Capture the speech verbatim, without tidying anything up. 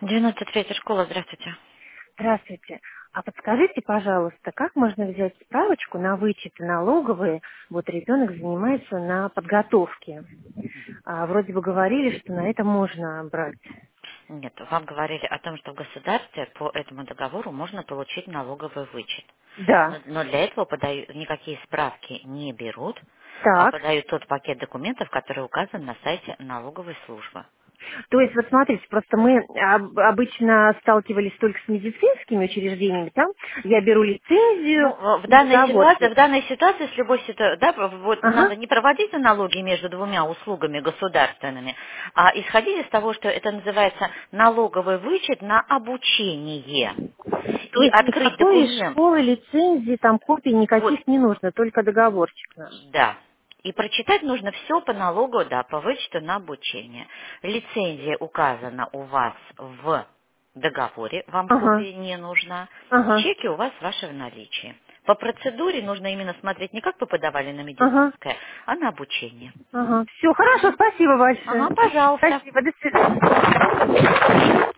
девяносто третья школа, здравствуйте. Здравствуйте. А подскажите, пожалуйста, как можно взять справочку на вычеты налоговые? Вот ребенок занимается на подготовке. А вроде бы говорили, что на это можно брать. Нет, вам говорили о том, что в государстве по этому договору можно получить налоговый вычет. Да. Но, но для этого подаю, никакие справки не берут, а Так. подают тот пакет документов, который указан на сайте налоговой службы. То есть, вот смотрите, просто мы об- обычно сталкивались только с медицинскими учреждениями. Там я беру лицензию Ну, в и данной ситуации, в договорчик. данной ситуации, с любой ситуацией, да, вот Ага. надо не проводить аналогии между двумя услугами государственными, а исходить из того, что это называется налоговый вычет на обучение. То И есть открыть никакой документ. школы, лицензии, там копий Вот, никаких не нужно, только договорчик наш. да. И прочитать нужно все по налогу, да, по вычету на обучение. Лицензия указана у вас в договоре, вам Ага. копия не нужна. Ага. Чеки у вас ваши в наличии. По процедуре нужно именно смотреть не как вы подавали на Ага. медицинское, а на обучение. Ага. Все, хорошо, спасибо большое. Ага, пожалуйста. Спасибо, до свидания.